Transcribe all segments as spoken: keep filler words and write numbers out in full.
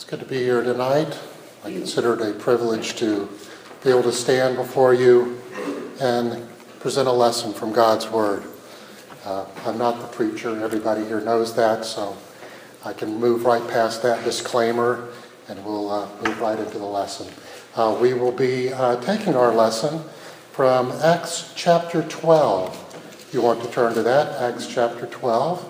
It's good to be here tonight. I consider it a privilege to be able to stand before you and present a lesson from God's Word. Uh, I'm not the preacher. Everybody here knows that, so I can move right past that disclaimer and we'll uh, move right into the lesson. Uh, we will be uh, taking our lesson from Acts chapter twelve. If you want to turn to that, Acts chapter twelve.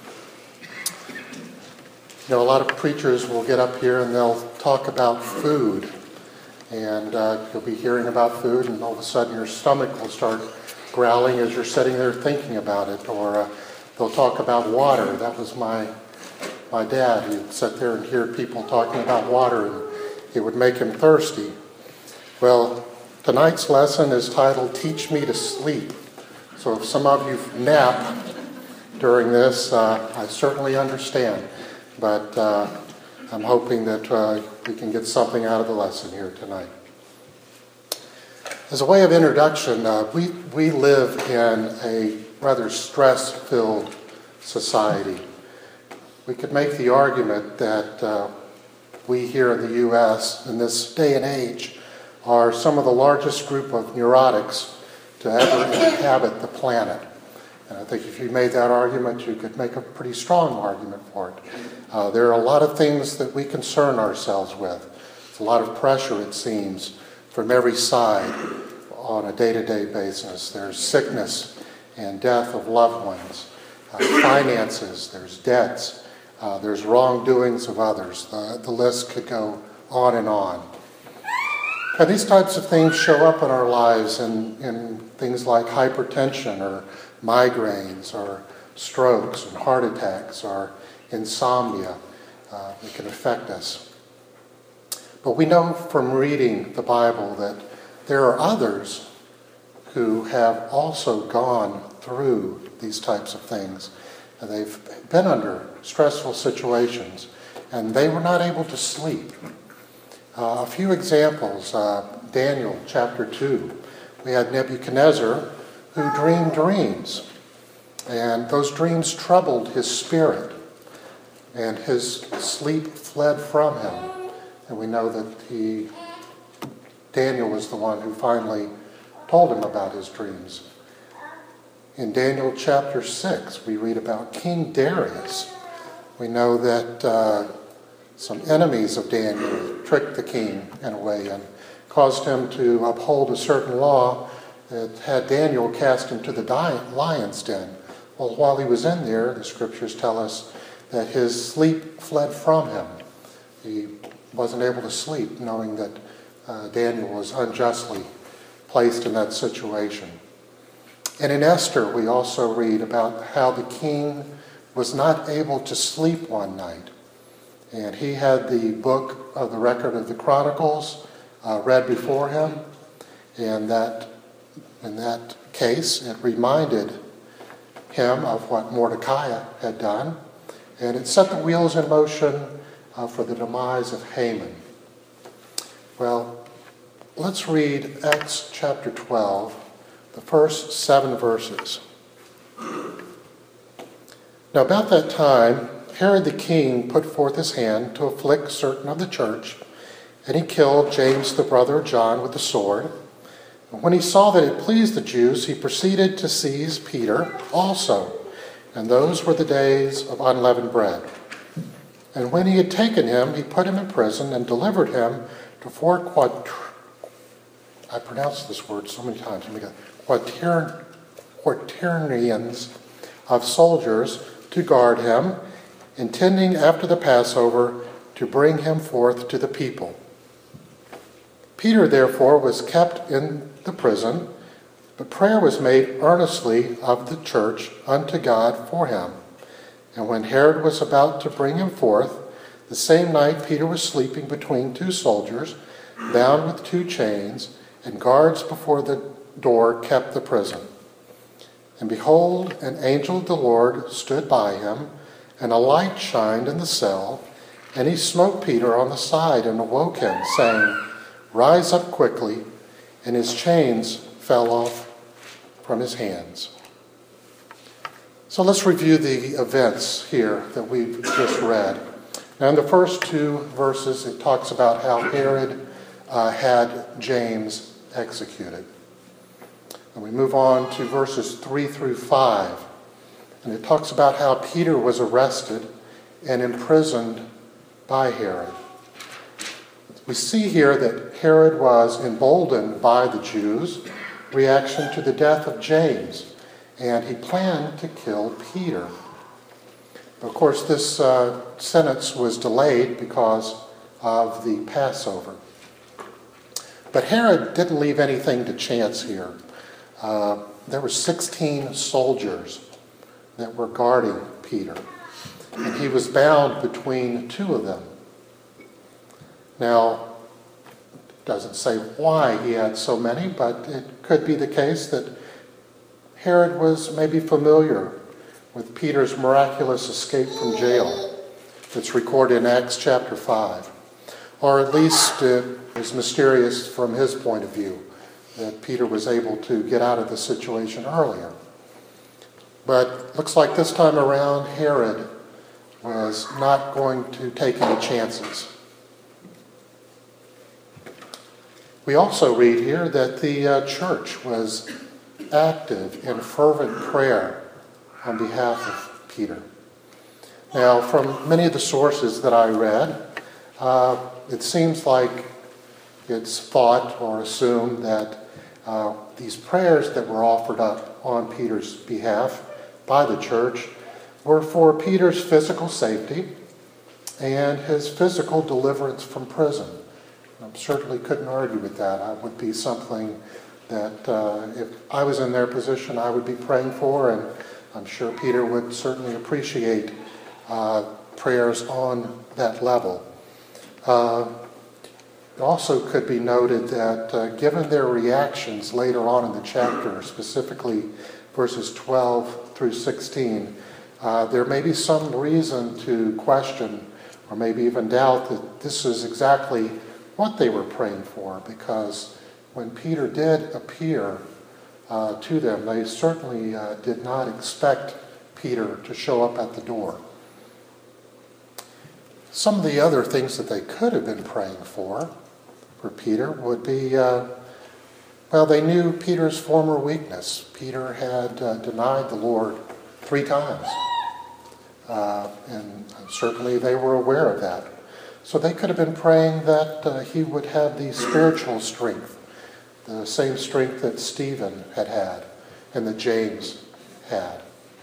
You know, a lot of preachers will get up here and they'll talk about food. And uh, you'll be hearing about food and all of a sudden your stomach will start growling as you're sitting there thinking about it. Or uh, they'll talk about water. That was my my dad. He'd sit there and hear people talking about water and it would make him thirsty. Well, tonight's lesson is titled, Teach Me to Sleep. So if some of you nap during this, uh, I certainly understand. But uh, I'm hoping that uh, we can get something out of the lesson here tonight. As a way of introduction, uh, we, we live in a rather stress-filled society. We could make the argument that uh, we here in the U S in this day and age are some of the largest group of neurotics to ever inhabit the planet. And I think if you made that argument, you could make a pretty strong argument for it. Uh, there are a lot of things that we concern ourselves with. It's a lot of pressure, it seems, from every side on a day-to-day basis. There's sickness and death of loved ones, uh, finances, there's debts, uh, there's wrongdoings of others. The, the list could go on and on. And these types of things show up in our lives in, in things like hypertension or migraines or strokes and heart attacks or insomnia. Uh, it can affect us. But we know from reading the Bible that there are others who have also gone through these types of things. And they've been under stressful situations and they were not able to sleep. Uh, a few examples, uh, Daniel chapter two. We had Nebuchadnezzar who dreamed dreams. And those dreams troubled his spirit. And his sleep fled from him. And we know that he, Daniel was the one who finally told him about his dreams. In Daniel chapter six, we read about King Darius. We know that uh, some enemies of Daniel tricked the king in a way and caused him to uphold a certain law that had Daniel cast into the lion's den. Well, while he was in there, the scriptures tell us that his sleep fled from him. He wasn't able to sleep knowing that uh, Daniel was unjustly placed in that situation. And in Esther, we also read about how the king was not able to sleep one night. And he had the book of the record of the Chronicles uh, read before him. And that, in that case, it reminded him of what Mordecai had done. And it set the wheels in motion uh, for the demise of Haman. Well, let's read Acts chapter twelve, the first seven verses. Now about that time, Herod the king put forth his hand to afflict certain of the church, and he killed James the brother of John with the sword. And when he saw that it pleased the Jews, he proceeded to seize Peter also. And those were the days of unleavened bread. And when he had taken him, he put him in prison and delivered him to four quad... I pronounced this word so many times. Quater... quaternions of soldiers to guard him, intending after the Passover to bring him forth to the people. Peter, therefore, was kept in the prison, but prayer was made earnestly of the church unto God for him. And when Herod was about to bring him forth, the same night Peter was sleeping between two soldiers, bound with two chains, and guards before the door kept the prison. And behold, an angel of the Lord stood by him, and a light shined in the cell, and he smote Peter on the side and awoke him, saying, Rise up quickly, and his chains fell off from his hands. So let's review the events here that we've just read. Now, in the first two verses, it talks about how Herod uh, had James executed. And we move on to verses three through five. And it talks about how Peter was arrested and imprisoned by Herod. We see here that Herod was emboldened by the Jews' reaction to the death of James, and he planned to kill Peter. Of course, this uh, sentence was delayed because of the Passover. But Herod didn't leave anything to chance here. Uh, there were sixteen soldiers that were guarding Peter, and he was bound between two of them. Now, it doesn't say why he had so many, but it could be the case that Herod was maybe familiar with Peter's miraculous escape from jail that's recorded in Acts chapter five. Or at least it is mysterious from his point of view that Peter was able to get out of the situation earlier. But looks like this time around Herod was not going to take any chances. We also read here that the uh, church was active in fervent prayer on behalf of Peter. Now, from many of the sources that I read, uh, it seems like it's thought or assumed that uh, these prayers that were offered up on Peter's behalf by the church were for Peter's physical safety and his physical deliverance from prison. I certainly couldn't argue with that. That would be something that uh, if I was in their position, I would be praying for, and I'm sure Peter would certainly appreciate uh, prayers on that level. Uh, it also could be noted that uh, given their reactions later on in the chapter, specifically verses twelve through sixteen, uh, there may be some reason to question or maybe even doubt that this is exactly what they were praying for, because when Peter did appear uh, to them, they certainly uh, did not expect Peter to show up at the door. Some of the other things that they could have been praying for, for Peter, would be, uh, well, they knew Peter's former weakness. Peter had uh, denied the Lord three times, uh, and certainly they were aware of that. So they could have been praying that uh, he would have the spiritual strength, the same strength that Stephen had had and that James had.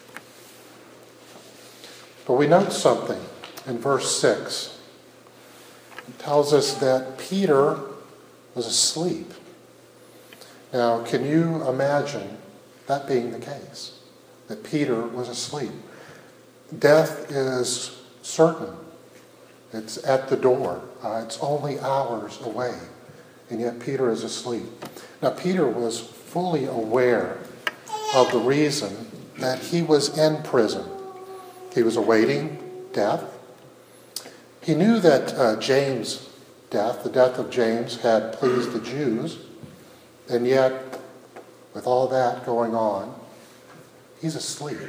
But we note something in verse six. It tells us that Peter was asleep. Now, can you imagine that being the case? That Peter was asleep? Death is certain. It's at the door. Uh, it's only hours away. And yet Peter is asleep. Now, Peter was fully aware of the reason that he was in prison. He was awaiting death. He knew that uh, James' death, the death of James, had pleased the Jews. And yet, with all that going on, he's asleep.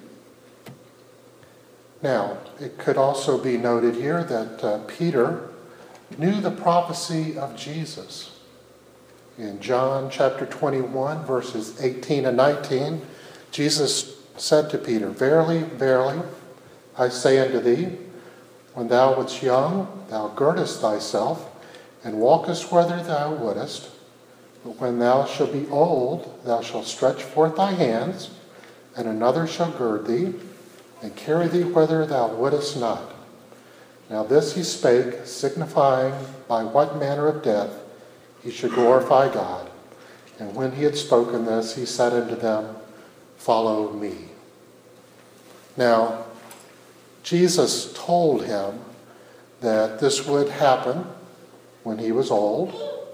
Now, it could also be noted here that uh, Peter knew the prophecy of Jesus. In John chapter twenty-one, verses eighteen and nineteen, Jesus said to Peter, "Verily, verily, I say unto thee, when thou wast young, thou girdest thyself, and walkest whither thou wouldest. But when thou shalt be old, thou shalt stretch forth thy hands, and another shall gird thee, and carry thee whither thou wouldest not." Now this he spake, signifying by what manner of death he should glorify God. And when he had spoken this, he said unto them, "Follow me." Now, Jesus told him that this would happen when he was old,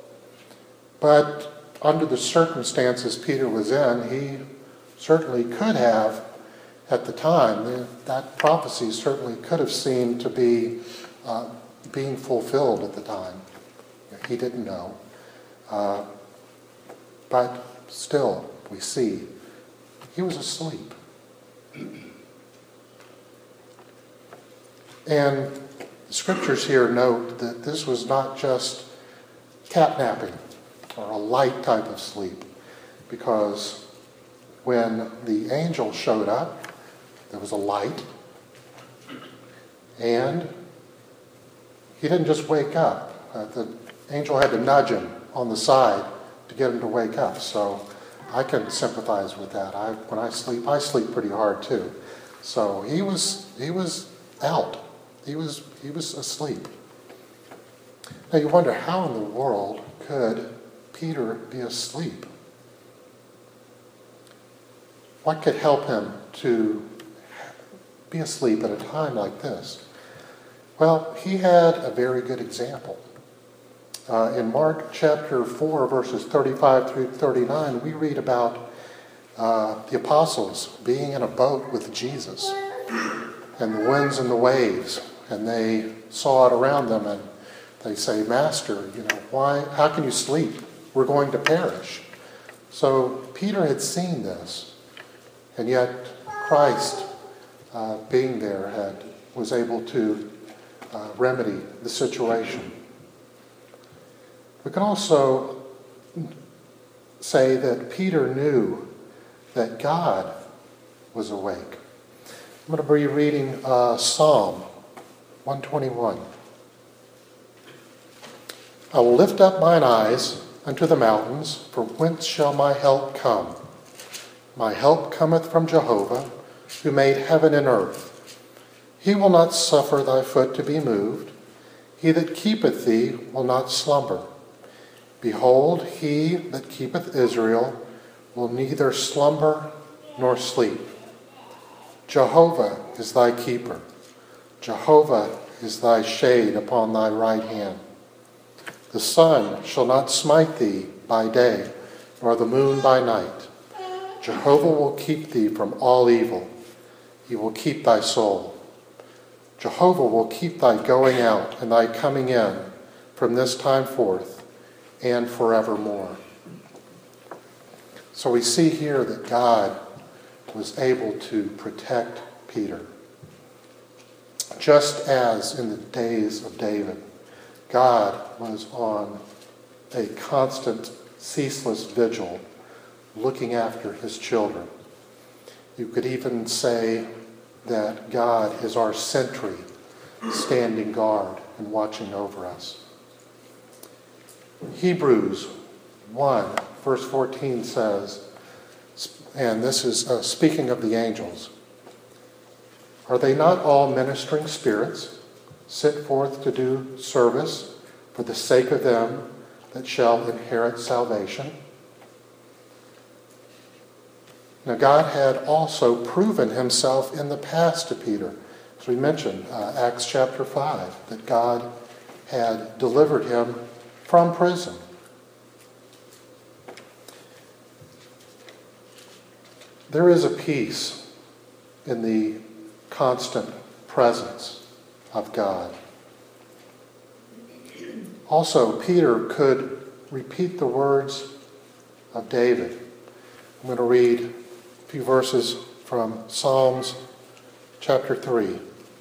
but under the circumstances Peter was in, he certainly could have, at the time, that prophecy certainly could have seemed to be uh, being fulfilled at the time. He didn't know. Uh, but still, we see, he was asleep. And The scriptures here note that this was not just catnapping or a light type of sleep, because when the angel showed up, there was a light, and he didn't just wake up. Uh, the angel had to nudge him on the side to get him to wake up. So I can sympathize with that. I, when I sleep, I sleep pretty hard too. So he was he was out. He was he was asleep. Now you wonder, how in the world could Peter be asleep? What could help him to be asleep at a time like this? Well, he had a very good example. Uh, in Mark chapter four, verses thirty-five through thirty-nine, we read about uh, the apostles being in a boat with Jesus, and the winds and the waves, and they saw it around them, and they say, "Master, you know, why? How can you sleep? We're going to perish." So Peter had seen this, and yet Christ, uh, being there, had was able to uh, remedy the situation. We can also say that Peter knew that God was awake. I'm going to be reading uh, Psalm one twenty-one. I will lift up mine eyes unto the mountains, for whence shall my help come? My help cometh from Jehovah, who made heaven and earth. He will not suffer thy foot to be moved. He that keepeth thee will not slumber. Behold, he that keepeth Israel will neither slumber nor sleep. Jehovah is thy keeper. Jehovah is thy shade upon thy right hand. The sun shall not smite thee by day, nor the moon by night. Jehovah will keep thee from all evil. He will keep thy soul. Jehovah will keep thy going out and thy coming in from this time forth and forevermore. So we see here that God was able to protect Peter. Just as in the days of David, God was on a constant, ceaseless vigil looking after his children. You could even say that God is our sentry, standing guard and watching over us. Hebrews one, verse fourteen says, and this is uh, speaking of the angels, are they not all ministering spirits, sent forth to do service for the sake of them that shall inherit salvation? Now God had also proven himself in the past to Peter. As we mentioned, uh, Acts chapter five, that God had delivered him from prison. There is a peace in the constant presence of God. Also, Peter could repeat the words of David. I'm going to read a few verses from Psalms chapter three.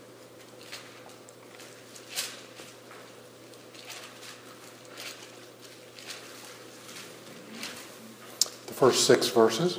The first six verses.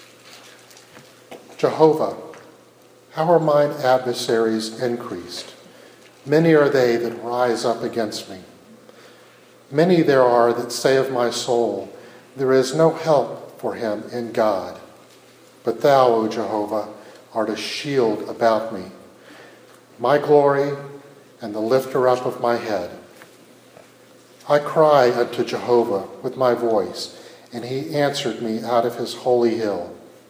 Jehovah, how are mine adversaries increased? Many are they that rise up against me. Many there are that say of my soul, there is no help for him in God. But thou, O Jehovah, art a shield about me, my glory and the lifter up of my head. I cry unto Jehovah with my voice, and he answered me out of his holy hill.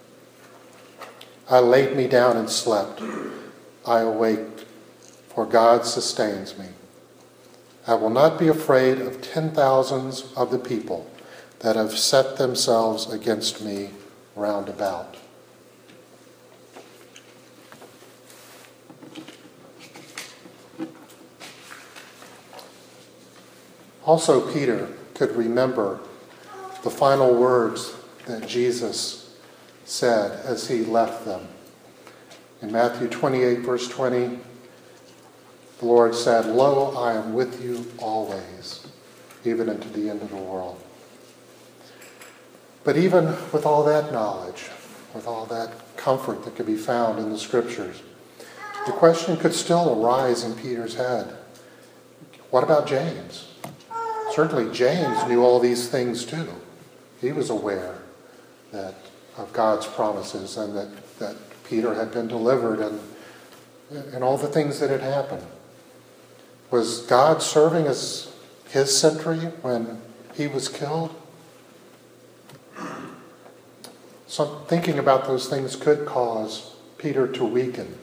I laid me down and slept. I awaked, for God sustains me. I will not be afraid of ten thousands of the people that have set themselves against me round about. Also, Peter could remember the final words that Jesus said as he left them. In Matthew twenty-eight, verse twenty, The Lord said, "Lo, I am with you always, even unto the end of the world." But even with all that knowledge, with all that comfort that could be found in the Scriptures, the question could still arise in Peter's head. What about James? Certainly James knew all these things too. He was aware that of God's promises and that, that Peter had been delivered and, and all the things that had happened. Was God serving as his sentry when he was killed? So thinking about those things could cause Peter to weaken.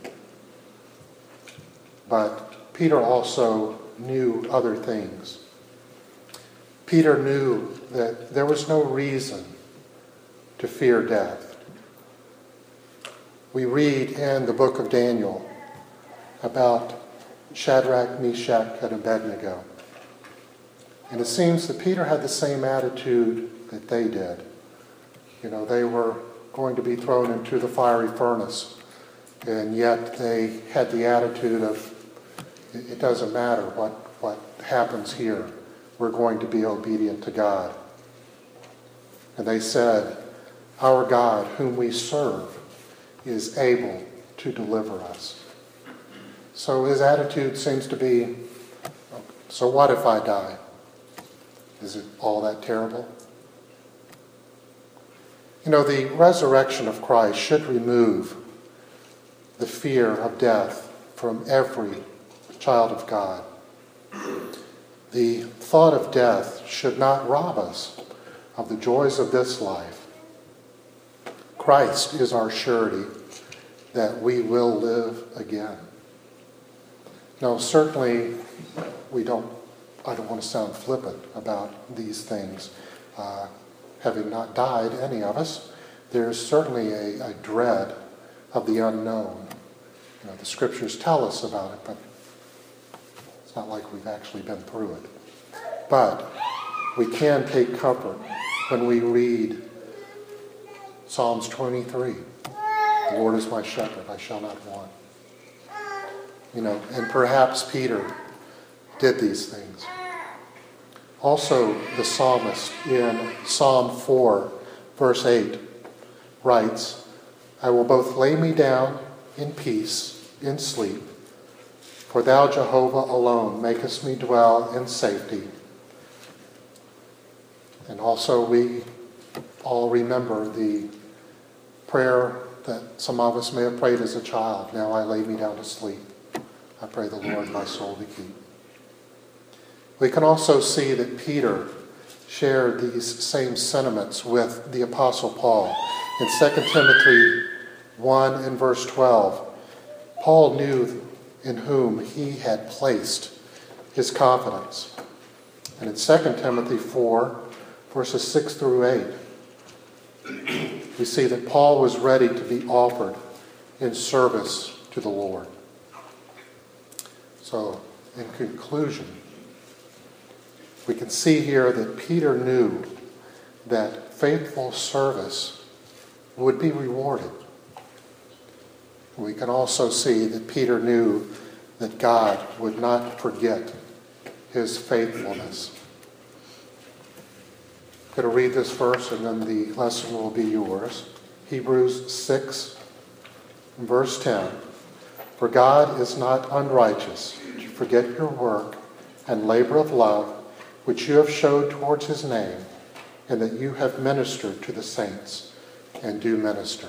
But Peter also knew other things. Peter knew that there was no reason to fear death. We read in the book of Daniel about Shadrach, Meshach, and Abednego. And it seems that Peter had the same attitude that they did. You know, they were going to be thrown into the fiery furnace, and yet they had the attitude of, it doesn't matter what, what happens here. We're going to be obedient to God. And they said, "Our God, whom we serve, is able to deliver us." So his attitude seems to be, so what if I die? Is it all that terrible? You know, the resurrection of Christ should remove the fear of death from every child of God. The thought of death should not rob us of the joys of this life. Christ is our surety that we will live again. No, certainly we don't, I don't want to sound flippant about these things. Uh, having not died, any of us, there's certainly a, a dread of the unknown. You know, the Scriptures tell us about it, but it's not like we've actually been through it. But we can take comfort when we read Psalms twenty-three. "The Lord is my shepherd, I shall not want." You know, and perhaps Peter did these things. Also, the psalmist in Psalm four, verse eight, writes, "I will both lay me down in peace, in sleep, for thou, Jehovah, alone makest me dwell in safety." And also we all remember the prayer that some of us may have prayed as a child. "Now I lay me down to sleep. I pray the Lord my soul to keep." We can also see that Peter shared these same sentiments with the Apostle Paul. In Second Timothy one and verse twelve, Paul knew in whom he had placed his confidence. And in Second Timothy four, verses six through eight, we see that Paul was ready to be offered in service to the Lord. So, in conclusion, we can see here that Peter knew that faithful service would be rewarded. We can also see that Peter knew that God would not forget his faithfulness. I'm going to read this verse and then the lesson will be yours. Hebrews six, verse ten. "For God is not unrighteous to forget your work and labor of love, which you have showed towards his name, and that you have ministered to the saints and do minister."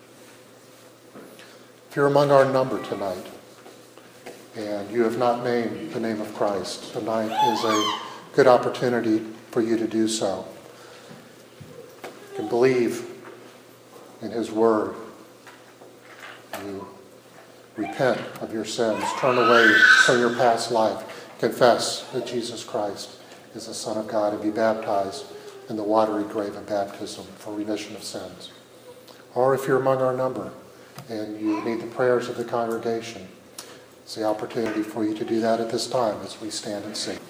If you're among our number tonight and you have not named the name of Christ, tonight is a good opportunity for you to do so. You can believe in his word. You repent of your sins, turn away from your past life, confess that Jesus Christ is the Son of God, and be baptized in the watery grave of baptism for remission of sins. Or if you're among our number and you need the prayers of the congregation, it's the opportunity for you to do that at this time as we stand and sing.